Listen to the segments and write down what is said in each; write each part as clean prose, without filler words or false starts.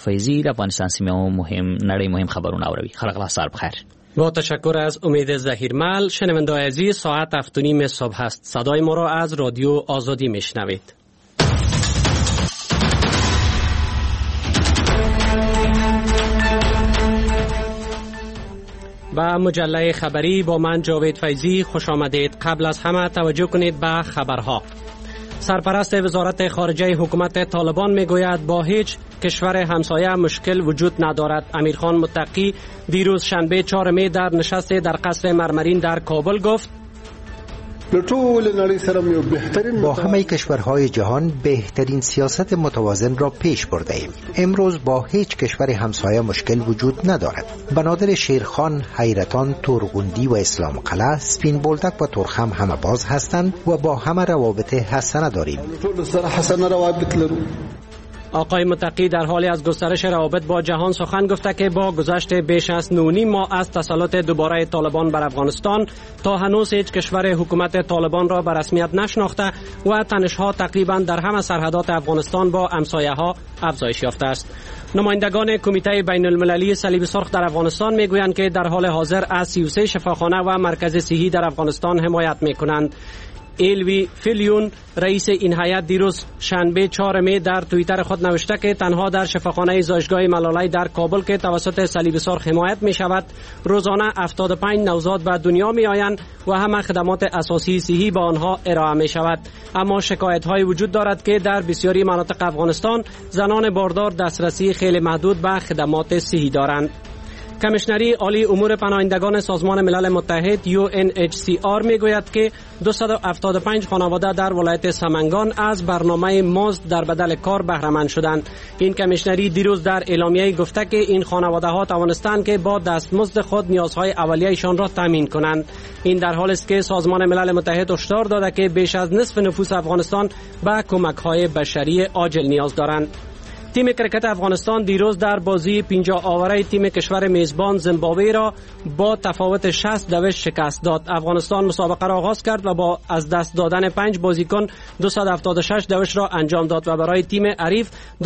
فیضی، افغانستان سیمه مهم نړۍ مهم خبرونه اوروي. خلق الله سال بخیر. با تشکر از امید ظهیرمل. شنونده عزیز، ساعت 7:30 صبح است. صدای ما را از رادیو آزادی میشنوید. با مجله خبری با من جاوید فیضی خوش آمدید. قبل از همه توجه کنید به خبرها. سرپرست وزارت خارجه حکومت طالبان میگوید با هیچ کشور همسایه مشکل وجود ندارد. امیرخان متقی دیروز شنبه 4 می در نشست در قصر مرمرین در کابل گفت با همه کشورهای جهان بهترین سیاست متوازن را پیش برده ایم. امروز با هیچ کشور همسایه مشکل وجود ندارد. بنادر شیرخان، حیرتان، تورغوندی و اسلام قلعه، سپین بولدک و ترخم همه باز هستند و با همه روابط حسنه داریم. آقای متقی در حالی از گسترش روابط با جهان سخن گفته که با گذشت بیش از 9 ماه از تسلط دوباره طالبان بر افغانستان تا هنوز هیچ کشور حکومت طالبان را به رسمیت نشناخته و تنش‌ها تقریبا در همه سرحدات افغانستان با همسایه‌ها افزایش یافته است. نمایندگان کمیته بین المللی صلیب سرخ در افغانستان میگویند که در حال حاضر از 33 شفاخانه و مرکز صحی در افغانستان حمایت میکنند. ایلوی فیلیون رئیس این هیئت دیروز شنبه 4 می در توییتر خود نوشته که تنها در شفاخانه زایشگاه ملالای در کابل که توسط صلیب سرخ حمایت می شود روزانه 75 نوزاد به دنیا می آیند و همه خدمات اساسی صحی به آنها ارائه می شود. اما شکایت های وجود دارد که در بسیاری مناطق افغانستان زنان باردار دسترسی خیلی محدود به خدمات صحی دارند. کمیشنری عالی امور پناهندگان سازمان ملل متحد UNHCR میگوید که 275 خانواده در ولایت سمنگان از برنامه مزد در بدل کار بهره مند شدند. این کمیشنری دیروز در اعلامیه گفته که این خانواده ها توانستند که با دستمزد خود نیازهای اولیه‌شان را تامین کنند. این در حالی است که سازمان ملل متحد هشدار داده که بیش از نصف نفوس افغانستان به کمک‌های بشری عاجل نیاز دارند. تیم کرکت افغانستان دیروز در بازی 50 آوره تیم کشور میزبان زیمبابوه را با تفاوت 60 شکست داد. افغانستان مسابقه را آغاز کرد و با از دست دادن 5 بازیکن 276 را انجام داد و برای تیم حریف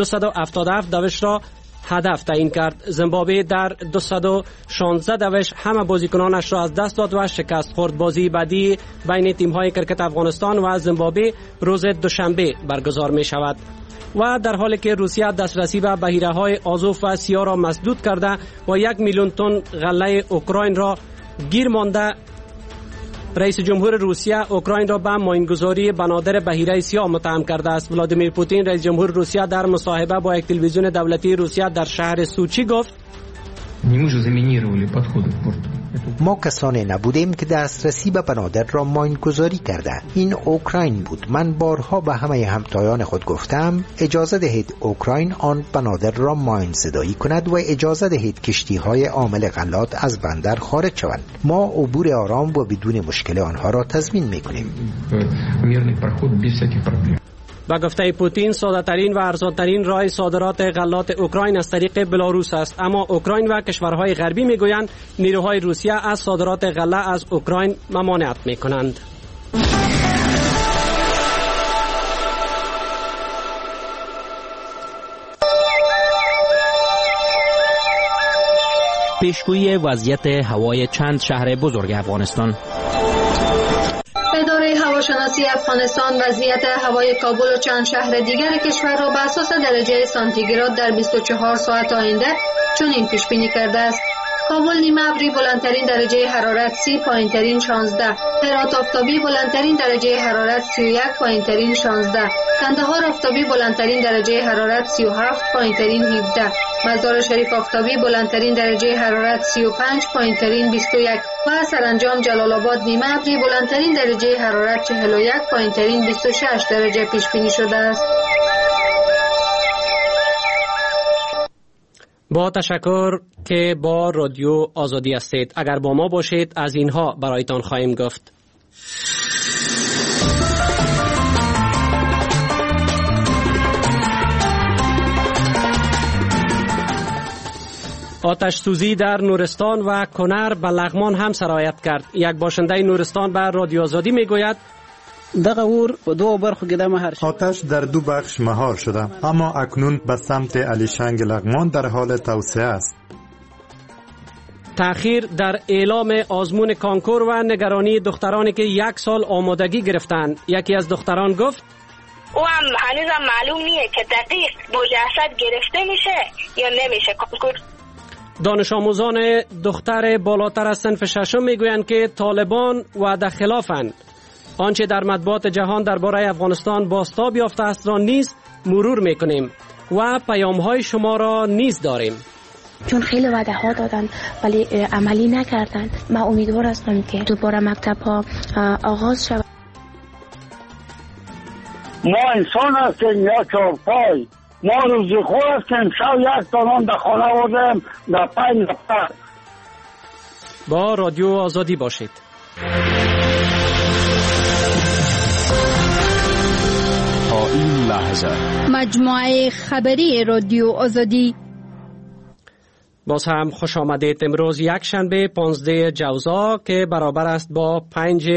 277 را هدف تعیین کرد. زیمبابوه در 216 همه بازیکنانش را از دست داد و شکست خورد. بازی بعدی بین تیم‌های کرکت افغانستان و زیمبابوه روز دوشنبه برگزار می شود. و در حالی که روسیه دسترسی به بحیره‌های آزوف و سیاه را مسدود کرده و 1 میلیون تن غله اوکراین را گیر مانده، رئیس جمهور روسیه اوکراین را به ماینگذاری بنادر بحیره سیاه متهم کرده است. ولادیمیر پوتین رئیس جمهور روسیه در مصاحبه با یک تلویزیون دولتی روسیه در شهر سوچی گفت ما کسانی نبودیم که دسترسی به بنادر را ماینگذاری کرده. این اوکراین بود. من بارها به همه همتایان خود گفتم اجازه دهید اوکراین آن بنادر را ماین زدایی کند و اجازه دهید کشتی‌های حامل غلات از بندر خارج شوند. ما عبور آرام و بدون مشکل آنها را تضمین می‌کنیم. با گفته پوتین ساده‌ترین و ارزان‌ترین راه صادرات غلات اوکراین از طریق بلاروس است، اما اوکراین و کشورهای غربی میگویند نیروهای روسیه از صادرات غله از اوکراین ممانعت میکنند. پیشگویی وضعیت هوای چند شهر بزرگ افغانستان. اداره هواشناسی افغانستان وضعیت هوای کابل و چند شهر دیگر کشور را بر اساس درجه سانتیگراد در 24 ساعت آینده چنین پیش بینی کرده است: کابل نیمه ابری بلندترین درجه حرارت 30، پایینترین 16. هرات آفتابی بلندترین درجه حرارت 31، پایینترین 16. کندهار آفتابی بلندترین درجه حرارت 37، پایینترین 17. مزار شریف آفتابی بلندترین درجه حرارت 35، پایینترین 21 و سرانجام جلال آباد نیمه ابری بلندترین درجه حرارت 41، پایینترین 26 درجه پیش بینی شده است. با تشکر که با رادیو آزادی هستید. اگر با ما باشید از اینها برایتان خواهیم گفت. آتش سوزی در نورستان و کنر به لغمان هم سرایت کرد. یک باشنده نورستان به رادیو آزادی میگوید دغه اور په دوه برخو کې د مهار شد. آتش در دو بخش مهار شده، اما اکنون به سمت علیشنگ لغمان در حال توسعه است. تأخیر در اعلام آزمون کانکور و نگرانی دخترانی که 1 سال آمادگی گرفتند. یکی از دختران گفت او هم هنوزم معلوم نیه که دقیق مجسد گرفته میشه یا نمیشه کانکور. دانش آموزان دختر بالاتر از صنف ششم میگویند که طالبان وعده خلافند. آنچه در مطبوعات جهان درباره افغانستان بازتاب یافته است را نیز مرور میکنیم و پیام‌های شما را نیز داریم. چون خیلی وعده ها دادن ولی عملی نکردن. من امیدوار هستم که دوباره مکتب ها آغاز شود. ما انسان هستیم یا چارپای، ما روزی خور هستیم، شب 1 دانان در خانه آوردیم در 5 نفر. با رادیو آزادی باشید. تا این لحظه مجموعه خبری رادیو آزادی. باز هم خوش آمدید. امروز یک شنبه 15 جوزا که برابر است با 5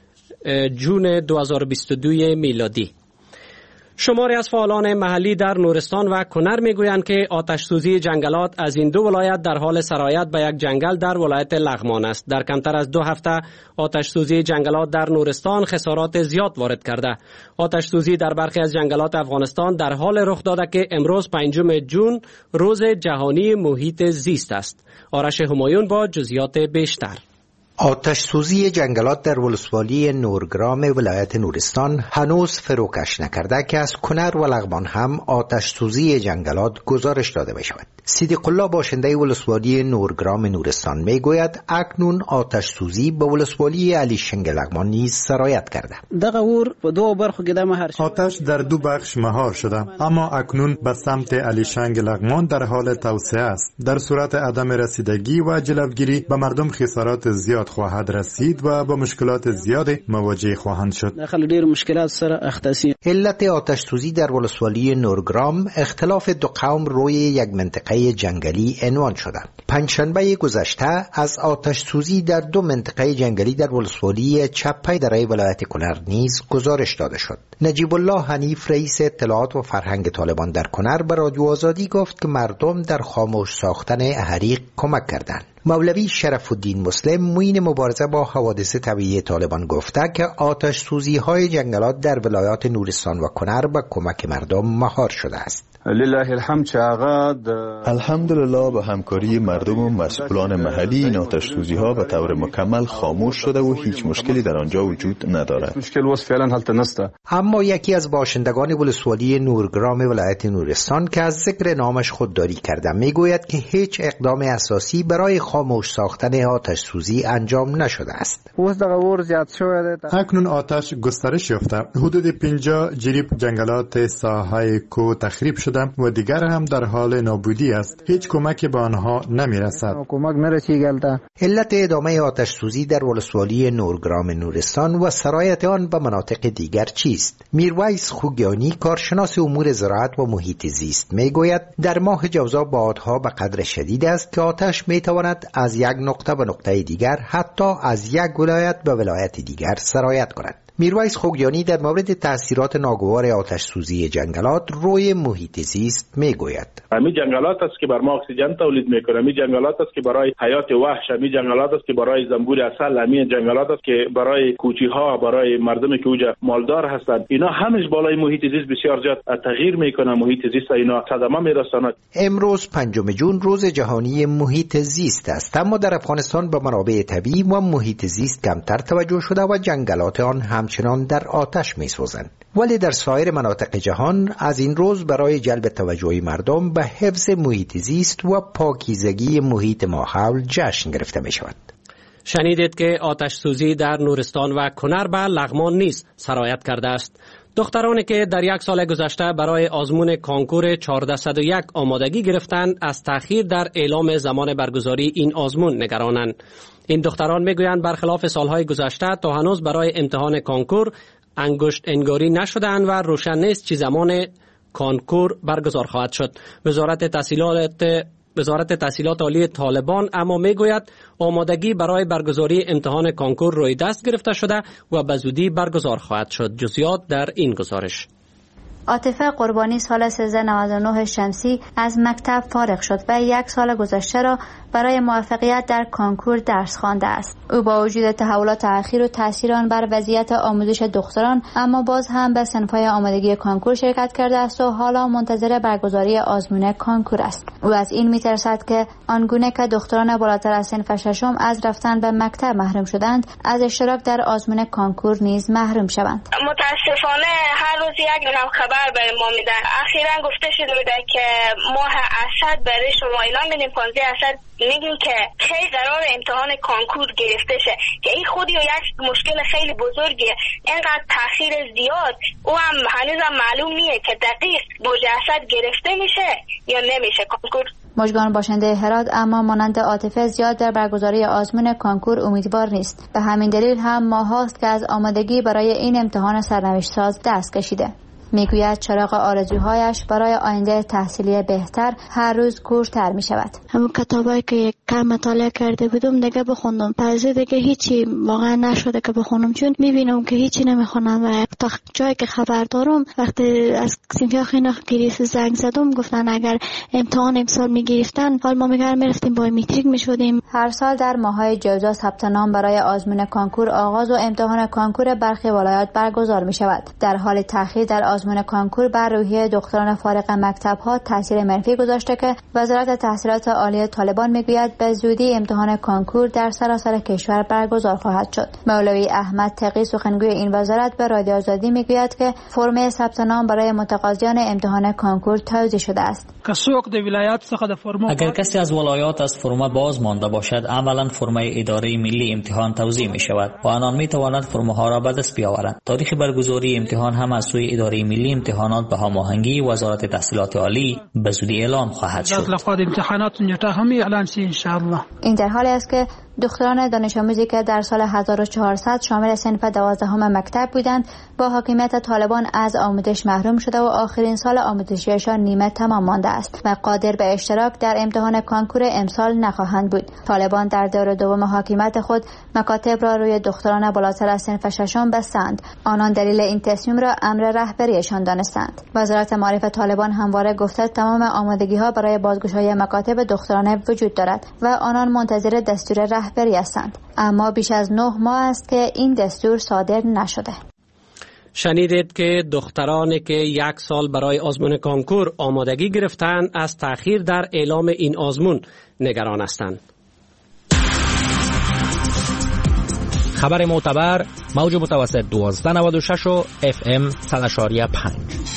جون 2022 میلادی. شماری از فعالان محلی در نورستان و کنر میگویند که آتش سوزی جنگلات از این دو ولایت در حال سرایت به یک جنگل در ولایت لغمان است. در کمتر از 2 هفته آتش سوزی جنگلات در نورستان خسارات زیاد وارد کرده. آتش سوزی در برخی از جنگلات افغانستان در حال رخ داده که امروز 5 جون روز جهانی محیط زیست است. آرش همایون با جزئیات بیشتر. آتش سوزی جنگلات در ولسوالی نورگرام ولایت نورستان هنوز فروکش نکرده که از کنر و لغمان هم آتش سوزی جنگلات گزارش داده بشود. صدیق الله باشنده ولسوالی نورگرام نورستان میگوید اکنون آتش سوزی به ولسوالی علیشنگ لغمان نیز سرایت کرده. دغه اور په دوه برخو کې د مهار شد. آتش در 2 بخش مهار شده، اما اکنون به سمت علیشنگ لغمان در حال توسعه است. در صورت عدم رسیدگی و جلوگیری به مردم خسارات زیاد خواهد رسید و با مشکلات زیاد مواجه خواهند شد. داخل ډیر مشکلات سره اختصاصی. علت آتش سوزی در ولسوالی نورگرام اختلاف 2 قوم روی یک منطقه جنگلی عنوان شده. پنجشنبه گذشته از آتش سوزی در 2 منطقه جنگلی در ولسوالی چپه دره ولایت کنر نیز گزارش داده شد. نجیب الله حنیف رئیس اطلاعات و فرهنگ طالبان در کنر به رادیو آزادی گفت که مردم در خاموش ساختن حریق کمک کردند. مولوی شرف الدین مسلم معین مبارزه با حوادث طبیعی طالبان گفته که آتش سوزی های جنگلات در ولایات نورستان و کنر به کمک مردم مهار شده است. لله الحمد الحمدلله به همکاری مردم و مسئولان محلی این آتش سوزی ها به طور مکمل خاموش شده و هیچ مشکلی در آنجا وجود ندارد. اما یکی از باشندگان ولسوالی نورگرام ولایت نورستان که از ذکر نامش خودداری کرده میگوید که هیچ اقدام اساسی برای خاموش ساختن آتش سوزی انجام نشده است. اکنون آتش گسترش یافته. حدود 50 جریب جنگلات ساحه کو تخریب شده و دیگر هم در حال نابودی است. هیچ کمکی به آنها نمیرسد. علت ادامه آتش سوزی در ولسوالی نورگرام نورستان و سرایت آن به مناطق دیگر چیست؟ میرویس خوگیانی کارشناس امور زراعت و محیط زیست میگوید در ماه جوزا بادها به قدر شدید است که آتش میتواند از یک نقطه به نقطه دیگر حتی از یک ولایت به ولایت دیگر سرایت کند. میرویس خوگیانی در مورد تأثیرات ناگوار آتش سوزی جنگلات روی محیط زیست میگوید. همین جنگلات است که بر ما اکسیژن تولید میکنه، همین جنگلات است که برای حیات وحش، همین جنگلات است که برای زنبور عسل، همین جنگلات است که برای کوچی ها، برای مردمی که اونجا مالدار هستند، اینا همش بالای محیط زیست بسیار زیاد تغییر میکنه. محیط زیست اینا صدمه میرساند. امروز 5 جون روز جهانی محیط زیست است، اما در افغانستان به منابع طبیعی و محیط زیست کمتر توجه شده و جنگلات آن همچنان در آتش میسوزند. ولی در سایر مناطق جهان از این روز برای جلب توجه مردم به حفظ محیط زیست و پاکیزگی محیط ماحول جشن گرفته می شود. شنیدید که آتش سوزی در نورستان و کنر به لغمان نیز سرایت کرده است. دخترانی که در 1 سال گذشته برای آزمون کانکور 1401 آمادگی گرفتند از تأخیر در اعلام زمان برگزاری این آزمون نگرانند. این دختران میگویند برخلاف سالهای گذشته تا هنوز برای امتحان کانکور انگشت انگاری نشدند و روشن نیست چه زمان کانکور برگزار خواهد شد. وزارت تحصیلات وزارت تحصیلات عالی طالبان اما میگوید آمادگی برای برگزاری امتحان کانکور روی دست گرفته شده و به زودی برگزار خواهد شد. جزئیات در این گزارش. عاطفه قربانی سال 1399 شمسی از مکتب فارغ شد و 1 سال گذشته را برای موفقیت در کانکور درس خوانده است. او با وجود تحولات اخیر و تاثیر آن بر وضعیت آموزش دختران اما باز هم به صنف‌های آمادگی کانکور شرکت کرده است و حالا منتظر برگزاری آزمون کانکور است. او از این می‌ترسد که آنگونه که دختران بالاتر از صنف ششم از رفتن به مکتب محروم شدند، از اشتراک در آزمون کانکور نیز محروم شوند. متاسفانه هر روز یک خبر برای ما میدن. اخیراً گفته شده بوده که ماه اسد برای شما اعلام میدیم 15 اسد میگیم که خیلی قرار امتحان کانکور گرفته شه که این خودی یک مشکل خیلی بزرگیه. اینقدر تاخیر زیاد او هم هنوزم معلوم نیه که دقیق بوج اسد گرفته میشه یا نمیشه کانکور. مژگان باشنده هرات اما مانند عاطفه زیاد در برگزاری آزمون کانکور امیدوار نیست. به همین دلیل هم ماهاست که از آمادگی برای این امتحان سرنوشت ساز دست کشیده. میگوید چراغ آرزوهایش برای آینده تحصیلی بهتر هر روز کورتر می شود. همون کتابایی که کم مطالعه کرده بودم دیگه بخوندم، پس دیگه هیچی واقعا نشده که بخونم، چون میبینم که هیچی نمیخونم و تا جایی که خبر دارم وقتی از صنف اینا کلیس زنگ زدم گفتن اگر امتحان امسال میگرفتن حال ما میرفتیم بایومتریک میشدیم. هر سال در ماه‌های جوزا ثبت نام برای آزمون کانکور آغاز و امتحان کانکور برخی ولایات برگزار می شود. در حال تأخیر در آزمون کانکور بر روحیه دختران فارغ مکتب‌ها تاثیر منفی گذاشته که وزارت تحصیلات عالی طالبان میگوید به زودی امتحان کانکور در سراسر کشور برگزار خواهد شد. مولوی احمد تقی سخنگوی این وزارت به رادیو آزادی میگوید که فرم ثبت نام برای متقاضیان امتحان کانکور توزیع شده است. اگر کسی از ولایات از فرم باز مانده باشد، عملا فرم اداره ملی امتحان توزیع می شود و آنان می توانند فرم ها را به دست بیاورند. تاریخ برگزاری امتحان هم از سوی اداره ملی امتحانات به هماهنگی وزارت تحصیلات عالی به زودی اعلام خواهد شد. این در حالی است که دختران دانش آموزی که در سال 1400 شامل صنف 12 مکتب بودند با حاکمیت طالبان از آموزش محروم شده و آخرین سال آموزشیشان نیمه تمام مانده است و قادر به اشتراک در امتحان کانکور امسال نخواهند بود. طالبان در دور دوم حاکمیت خود مکاتب را روی دختران بالاتر از صنف ششم بستند. آنان دلیل این تصمیم را امر رهبریشان دانستند. وزارت معارف طالبان همواره گفته تمام آمادگی‌ها برای بازگشایی مکاتب دخترانه وجود دارد و آنان منتظر دستور رهبری هستند، اما بیش از 9 ماه است که این دستور صادر نشده. شنیدید که دخترانی که 1 سال برای آزمون کانکور آمادگی گرفتند از تأخیر در اعلام این آزمون نگران هستند. خبر معتبر موج متوسط 1296 و FM 100.5.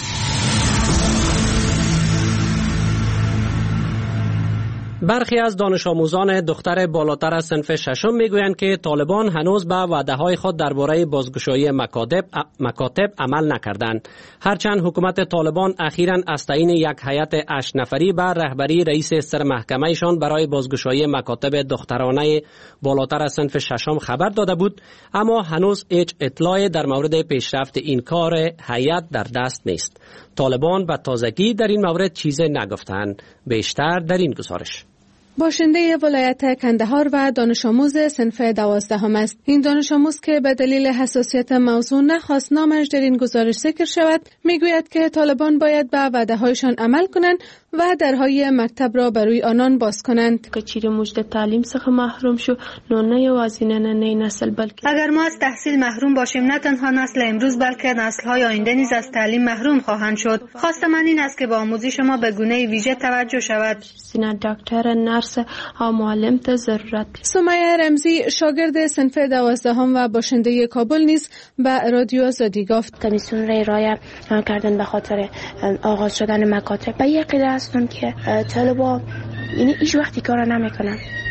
برخی از دانش آموزان دختر بالاتر از صنف ششم میگویند که طالبان هنوز به وعده‌های خود درباره بازگشایی مکاتب عمل نکردند. هرچند حکومت طالبان اخیراً از تعیین یک هیئت 8 نفری بر رهبری رئیس سرمحکمه‌شان برای بازگشایی مکاتب دخترانه بالاتر از صنف ششم خبر داده بود، اما هنوز هیچ اطلاعی در مورد پیشرفت این کار هیئت در دست نیست. طالبان به تازگی در این مورد چیزی نگفتند. بیشتر در این گزارش. باشنده ولایت کندهار و دانش آموز صنف 12 است. این دانش آموز که به دلیل حساسیت موضوع نخواست نامش در این گزارش ذکر شود، میگوید که طالبان باید به وعده‌هایشان عمل کنند و درهای مکتب را بروی آنان باز کنند. که چیره مجد تعلیم څخه محروم شو، نو نه یوازې نه نسل بلکه اگر ما از تحصیل محروم باشیم نه تنها نسل امروز بلکه نسل‌های آینده نیز از تعلیم محروم خواهند شد. خواست من این است که با آموزش ما به گونه ویژه توجه شود. سینه دکتر نرس ها معلم ته ضرورت. سمیه رمزی شاگرد صنف 12 و باشنده کابل نیز به رادیو آزادی گفت کمیسیون را ارائه کردن به خاطر آغاز شدن مکاتب. به یقین هستم که طلبا یعنی هیچ وقتی کار نمیکنن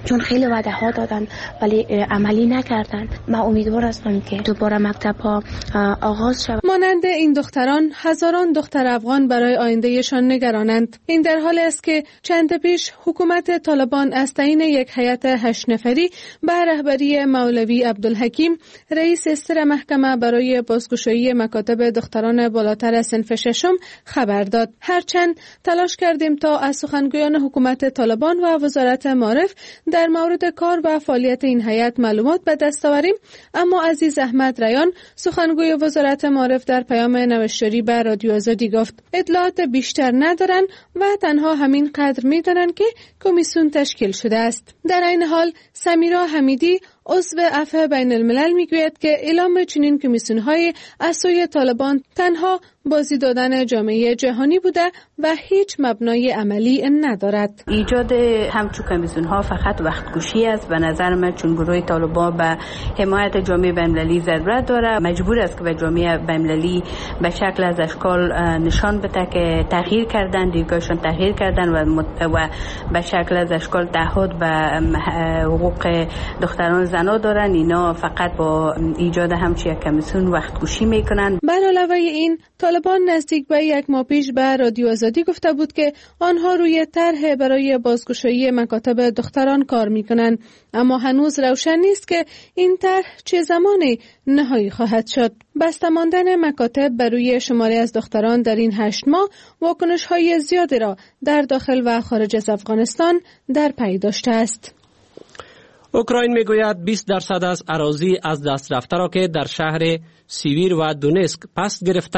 چون خیلی وعده ها دادن ولی عملی نکردن. من امیدوار هستم که دوباره مکتب ها آغاز شود. مانند این دختران هزاران دختر افغان برای آیندهشان نگرانند. این در حالی است که چند پیش حکومت طالبان از تعیین یک هیئت 8 نفری به رهبری مولوی عبدالحکیم رئیس استر محکمه برای بازگشایی مکاتب دختران بالاتر صنف ششم خبر داد. هرچند تلاش کردیم تا از سخنگویان حکومت طالبان و وزارت معارف در مورد کار و فعالیت این هیئت معلومات به دست آوریم، اما عزیز احمد ریان سخنگوی وزارت معارف در پیام نوشتاری به رادیو آزادی گفت اطلاعات بیشتر ندارن و تنها همین قدر میدانند که کمیسیون تشکیل شده است. در این حال سمیرا حمیدی عضو عفو بین الملل میگوید که اعلام چنین کمیسیون‌های از سوی طالبان تنها بازی دادن جامعه جهانی بوده و هیچ مبنای عملی ندارد. ایجاد همچون کمیسیون‌ها فقط وقتگوشی است و نظر من، چون گروه طالبان به حمایت جامعه بین‌المللی ضرورت داره، مجبور است که به جامعه بین‌المللی به شکل از اشکال نشان بده که تغییر کردن، دیدگاهشون تغییر کردن و به شکل از اشکال تعهد به حقوق دختران زنا دارن. اینا فقط با ایجاد همچین کمیسیون وقتگوشی میکنن. بر علاوه این طالبان نزدیک به یک ماه پیش به رادیو آزادی گفته بود که آنها روی طرح برای بازگشایی مکاتب دختران کار میکنند، اما هنوز روشن نیست که این طرح چه زمانی نهایی خواهد شد. بسته ماندن مکاتب بر روی شماری از دختران در این 8 ماه واکنش‌های زیادی را در داخل و خارج از افغانستان در پی داشته است. اوکراین میگوید 20% از اراضی از دست رفته را که در شهر سیویر و دونسک پس گرفته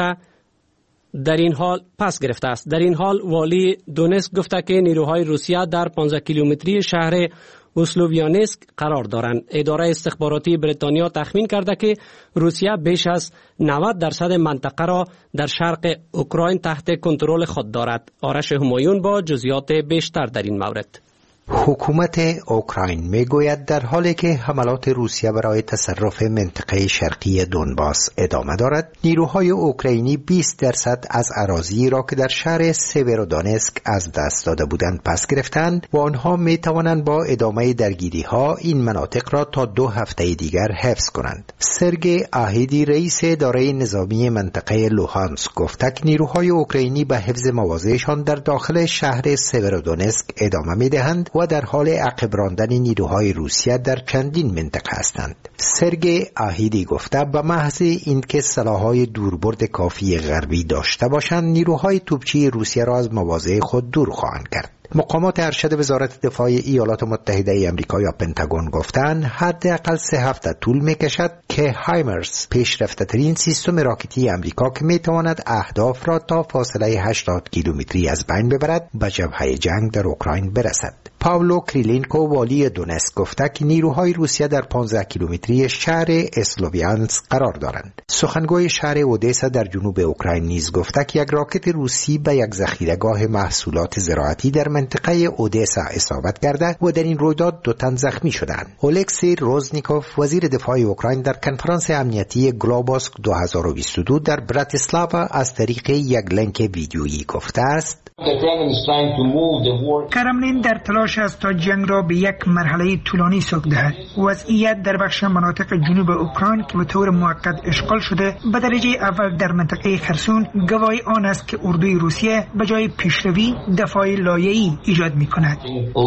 است. در این حال والی دونسک گفته که نیروهای روسیه در 15 کیلومتری شهر اسلوویانسک قرار دارند. اداره استخباراتی بریتانیا تخمین کرده که روسیه بیش از 90% منطقه را در شرق اوکراین تحت کنترل خود دارد. آرش همایون با جزئیات بیشتر در این مورد. حکومت اوکراین میگوید در حالی که حملات روسیه برای تصرف منطقه شرقی دونباس ادامه دارد، نیروهای اوکراینی 20% از اراضی را که در شهر سیورودونسک از دست داده بودند پس گرفتند و آنها میتوانند با ادامه درگیری ها این مناطق را تا 2 هفته دیگر حفظ کنند. سرگئی آهیدی رئیس اداره نظامی منطقه لوهانسک گفته که نیروهای اوکراینی به حفظ مواضعشان در داخل شهر سیورودونسک ادامه میدهند و در حال عقب راندن نیروهای روسیه در چندین منطقه هستند. سرگئی آهیدی گفته به محض اینکه سلاح‌های دوربرد کافی غربی داشته باشند، نیروهای توپچی روسیه را از مواضع خود دور خواهند کرد. مقامات ارشد وزارت دفاع ایالات متحده آمریکا یا پنتاگون گفتند حداقل 3 هفته طول می‌کشد که هایمرس پیشرفته‌ترین سیستم راکتی آمریکا که می‌تواند اهداف را تا فاصله 80 کیلومتری از بین ببرد به جبهه جنگ در اوکراین برسد. پاولو کریلینکو والی دونسک گفته که نیروهای روسیه در 15 کیلومتری شهر اسلوویانسک قرار دارند. سخنگوی شهر اودسا در جنوب اوکراین نیز گفته که یک راکت روسی به یک ذخیره‌گاه محصولات زراعتی در منطقه اودسا اصابت کرده و در این رویداد 2 تن زخمی شدند. اولکسی روزنیکوف وزیر دفاع اوکراین در کنفرانس امنیتی گلوباسک 2022 در براتیسلاوا از طریق یک لینک ویدیویی گفته است: کرملین در تلاش است تا جنگ را به یک مرحله طولانی سوق دهد. وضعیت در بخش مناطق جنوب اوکراین که به طور موقت اشغال شده به درجه اول در منطقه خرسون گواهی آن است که اردوی روسیه به جای پیشروی دفاع لایه‌ای ایجاد می‌کند.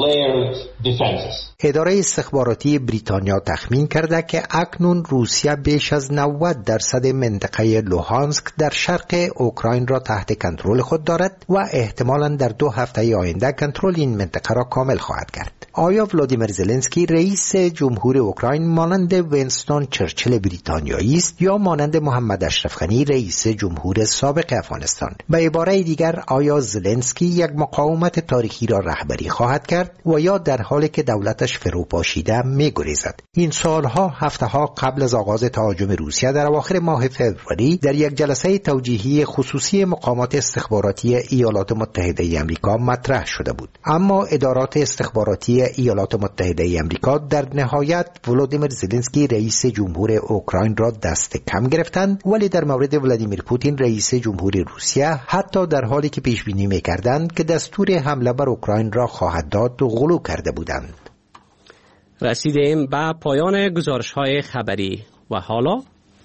اداره استخباراتی بریتانیا تخمین کرده که اکنون روسیه بیش از 90% منطقه لوهانسک در شرق اوکراین را تحت کنترل خود دارد و احتمالاً در 2 هفته آینده کنترل این منطقه را کامل خواهد کرد. آیا ولادیمیر زلنسکی رئیس جمهور اوکراین مانند وینستون چرچیل بریتانیایی است یا مانند محمد اشرف غنی رئیس جمهور سابق افغانستان؟ به عباره دیگر، آیا زلنسکی یک مقاومت تاریخی را رهبری خواهد کرد و یا در حالی که دولتش فروپاشیده می‌گریزد؟ این سالها هفته‌ها قبل از آغاز تهاجم روسیه در اواخر ماه فوریه در یک جلسه توجیهی خصوصی مقامات استخباراتی ایالات متحده آمریکا مطرح شده بود، اما ادارات استخباراتی ایالات متحده آمریکا در نهایت ولادیمیر زلنسکی رئیس جمهور اوکراین را دست کم گرفتند، ولی در مورد ولادیمیر پوتین رئیس جمهور روسیه حتی در حالی که پیش بینی می‌کردند که دستور حمله بر اوکراین را خواهد داد غلو کرده بودند. رسیدیم به پایان گزارش‌های خبری و حالا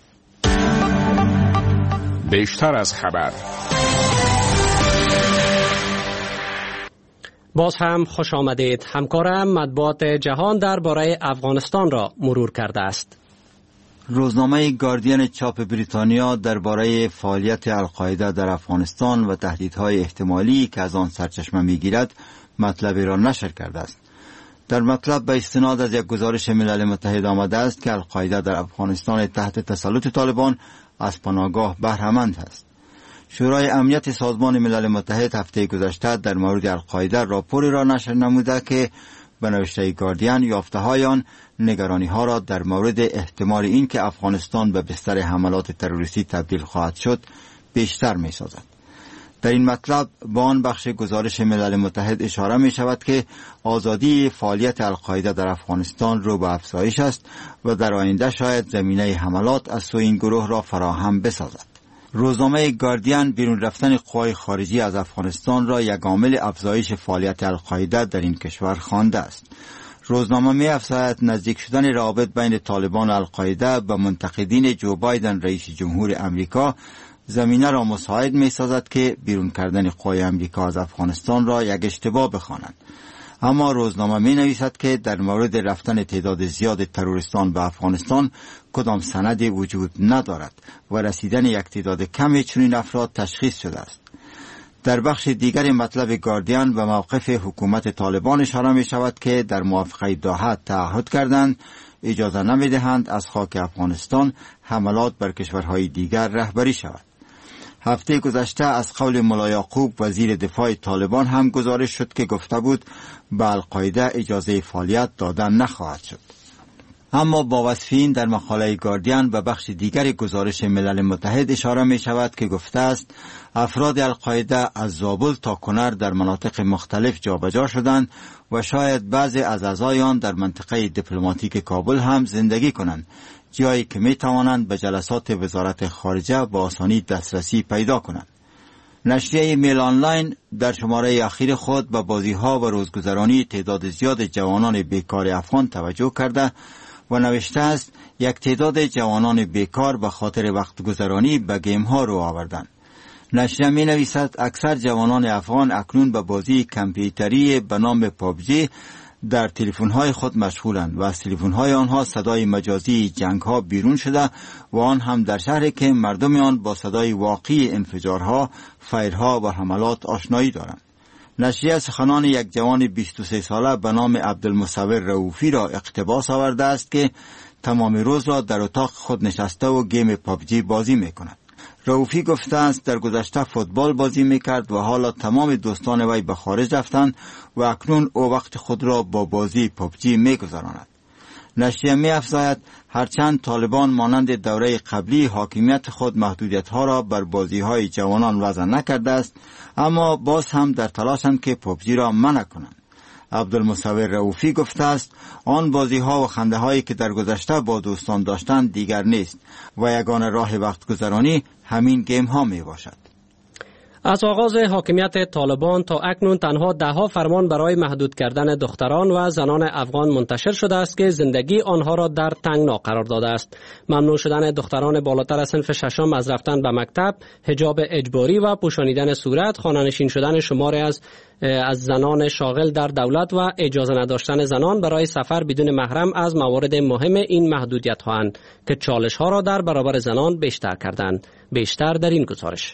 بیشتر از خبر. باز هم خوش آمدید. همکارم مطبوعات جهان درباره افغانستان را مرور کرده است. روزنامه گاردین چاپ بریتانیا درباره فعالیت القاعده در افغانستان و تهدیدهای احتمالی که از آن سرچشمه میگیرد مطلبی را نشر کرده است. در مطلب به استناد از یک گزارش ملل متحد آمده است که القاعده در افغانستان تحت تسلط طالبان از پناهگاه بهره‌مند است. شورای امنیت سازمان ملل متحد هفته گذشته در مورد القاعده راپوری را نشر نموده که به نوشته گاردین یافته‌های آن نگرانی‌ها را در مورد احتمال اینکه افغانستان به بستر حملات تروریستی تبدیل خواهد شد بیشتر می‌سازد. در این مطلب با آن بخش گزارش ملل متحد اشاره می شود که آزادی فعالیت القاعده در افغانستان رو به افزایش است و در آینده شاید زمینه حملات از سوی این گروه را فراهم بسازد. روزنامه گاردین بیرون رفتن قوای خارجی از افغانستان را یک عامل افزایش فعالیت القاعده در این کشور خوانده است. روزنامه می افزاید نزدیک شدن روابط بین طالبان و القاعده به منتقدین جو بایدن رئیس جمهور امریکا زمینه را مساعد می سازد که بیرون کردن قوای امریکا از افغانستان را یک اشتباه بخوانند. اما روزنامه می نویسد که در مورد رفتن تعداد زیاد تروریستان به افغانستان کدام سندی وجود ندارد و رسیدن یک تعداد کمی چنین افراد تشخیص شده است. در بخش دیگر مطلب گاردین به موقف حکومت طالبان اشاره می شود که در موافقه دوحه تعهد کردند اجازه نمی دهند از خاک افغانستان حملات بر کشورهای دیگر رهبری شود. هفته گذشته از قول ملا یعقوب وزیر دفاع طالبان هم گزارش شد که گفته بود به القاعده اجازه فعالیت دادن نخواهد شد. اما با وصفین در مقاله گاردین به بخش دیگر گزارش ملل متحد اشاره می شود که گفته است افراد القاعده از زابل تا کنر در مناطق مختلف جابجا شدند و شاید بعضی از اعضای آن در منطقه دیپلماتیک کابل هم زندگی کنند، جایی که می توانند به جلسات وزارت خارجه با آسانی دسترسی پیدا کنند. نشریه میل آنلاین در شماره اخیر خود به بازی‌ها و روزگذرانی تعداد زیاد جوانان بیکار افغان توجه کرده و نوشته است یک تعداد جوانان بیکار به خاطر وقت گذرانی به گیم ها رو آوردند. نشریه می نویسد اکثر جوانان افغان اکنون به بازی کامپیوتری به نام پابجی در تلفن‌های خود مشغولند و از تلفن‌های آنها صدای مجازی جنگ‌ها بیرون شده و آن هم در شهری که مردم آن با صدای واقعی انفجارها، فیرها و حملات آشنایی دارند. نشریه سخنان یک جوان 23 ساله به نام عبدالمصور رؤوفی را اقتباس آورده است که تمام روز را در اتاق خود نشسته و گیم پابجی بازی می‌کند. رؤوفی گفته است در گذشته فوتبال بازی میکرد و حالا تمام دوستان وی به خارج رفتند و اکنون او وقت خود را با بازی پابجی میگذراند. نشریه می‌افزاید هرچند طالبان مانند دوره قبلی حاکمیت خود محدودیت‌ها را بر بازی‌های جوانان وضع نکرده است، اما باز هم در تلاشند که پابجی را منع کنند. عبدالمصور رؤوفی گفته است آن بازی‌ها و خنده‌هایی که در گذشته با دوستان داشتند دیگر نیست و یگانه راه وقت گذرانی همین گیم ها می باشد. از آغاز حاکمیت طالبان تا اکنون تنها 10 فرمان برای محدود کردن دختران و زنان افغان منتشر شده است که زندگی آنها را در تنگنا قرار داده است. ممنوع شدن دختران بالاتر از صنف ششم از رفتن به مکتب، حجاب اجباری و پوشانیدن صورت، خانه‌نشین شدن شماری از زنان شاغل در دولت و اجازه نداشتن زنان برای سفر بدون محرم از موارد مهم این محدودیت‌ها اند که چالش‌ها را در برابر زنان بیشتر کردند. بیشتر در این گزارش.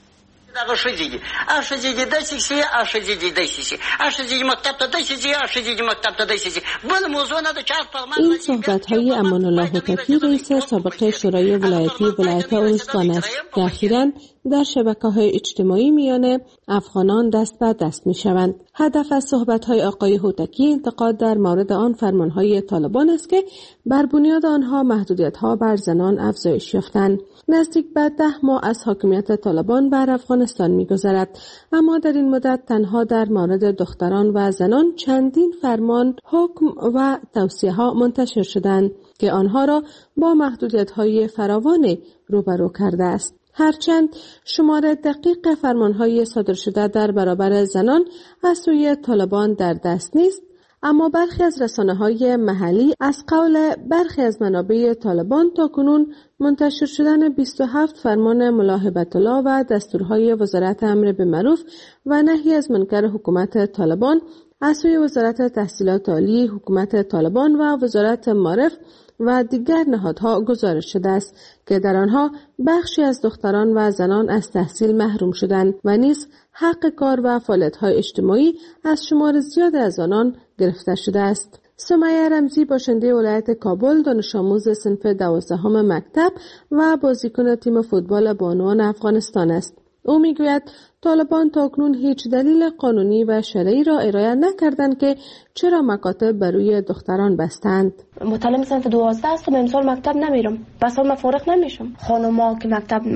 این صحبت‌های امان الله هوتکی رئیس سابق شورای ولایتی ولایت ارزگان است که اخیراً در شبکه‌های اجتماعی میان افغانان دست به دست می‌شوند. هدف از صحبت‌های آقای هوتکی انتقاد در مورد آن فرمان‌های طالبان است که بر بنیاد آنها محدودیت‌ها بر زنان افزایش یافتند. نزدیک به 10 ماه از حاکمیت طالبان بر افغانستان می‌گذرد، اما در این مدت تنها در مورد دختران و زنان چندین فرمان، حکم و توصیه‌ها منتشر شدند که آنها را با محدودیت‌های فراوان روبرو کرده است. هرچند شمار دقیق فرمان‌های صادر شده در برابر زنان از سوی طالبان در دست نیست، اما برخی از رسانه‌های محلی از قول برخی از منابع طالبان تاکنون منتشر شدن 27 فرمان ملاحبت الله و دستورهای وزارت امر بالمعروف و نهی از منکر حکومت طالبان از سوی وزارت تحصیلات عالی حکومت طالبان و وزارت معارف و دیگر نهادها گزارش شده است که در آنها بخشی از دختران و زنان از تحصیل محروم شدند و نیز حق کار و فعالیت‌های اجتماعی از شمار زیاد از آنان گرفته شده است. سمیه رمزی باشنده ولایت کابل، دانش آموز صنف 12 مکتب و بازیکن تیم فوتبال بانوان افغانستان است. او میگوید طالبان تاکنون هیچ دلیل قانونی و شرعی را ارائه نکردند که چرا مکاتب برای دختران بستند. متعلم صنف 12 هستم، امسال مکتب نمیرم، بس من فارغ نمیشم. خانوما که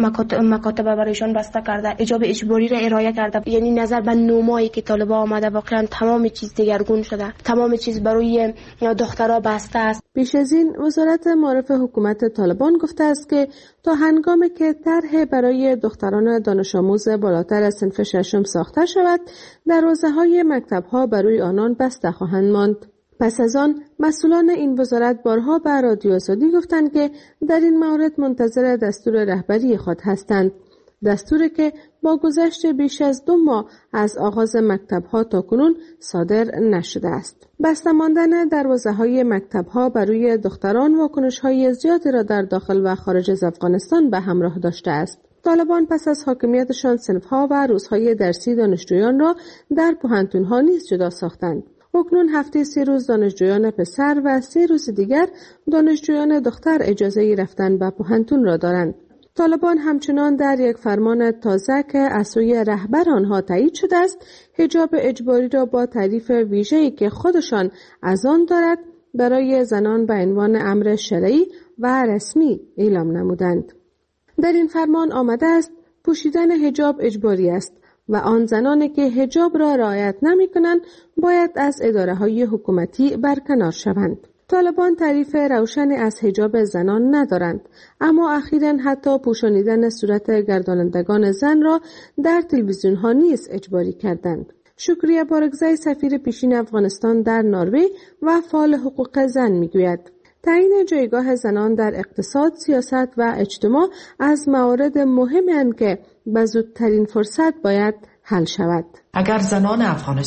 مکاتب برایشان بسته کرده، حجاب اجباری را ارائه کرده، یعنی نظر به نومایی که طالبا آمده واقعا تمام چیز دگرگون شده، تمام چیز برای دخترها بسته است. پیش از این وزارت معارف حکومت طالبان گفته است که تا هنگامی که طرح برای دختران دانش آموز بالاتر از صنف 6 ساخته شود، دروازه‌های مکتب‌ها برای آنان بسته خواهند ماند. پس از آن مسئولان این وزارت بارها به رادیو آزادی گفتند که در این مورد منتظر دستور رهبری خود هستند. دستوری که با گذشت بیش از 2 ماه از آغاز مکتب‌ها تاکنون صادر نشده است. بسته ماندن دروازه‌های مکتب‌ها برای دختران واکنش‌های زیادی را در داخل و خارج از افغانستان به همراه داشته است. طالبان پس از حاکمیتشان صنف‌ها و روزهای درسی دانشجویان را در پوهنتون‌ها نیز جدا ساختند. اکنون هفته 3 روز دانشجویان پسر و 3 روز دیگر دانشجویان دختر اجازه رفتن به پوهنتون را دارند. طالبان همچنان در یک فرمان تازه که از سوی رهبر آنها تایید شده است، حجاب اجباری را با تعریف ویژه‌ای که خودشان از آن دارد برای زنان به عنوان امر شرعی و رسمی اعلام نمودند. در این فرمان آمده است پوشیدن حجاب اجباری است و آن زنانی که حجاب را رعایت نمی‌کنند باید از اداره‌های حکومتی برکنار شوند. طالبان تعریف روشنی از حجاب زنان ندارند، اما اخیراً حتی پوشانیدن صورت گردانندگان زن را در تلویزیون‌ها نیز اجباری کردند. شکریه بارگزای سفیر پیشین افغانستان در نروژ و فعال حقوق زن میگوید تعیین جایگاه زنان در اقتصاد، سیاست و اجتماع از موارد مهمی است که به زودترین فرصت باید حل شود. اگر زنان افغانستان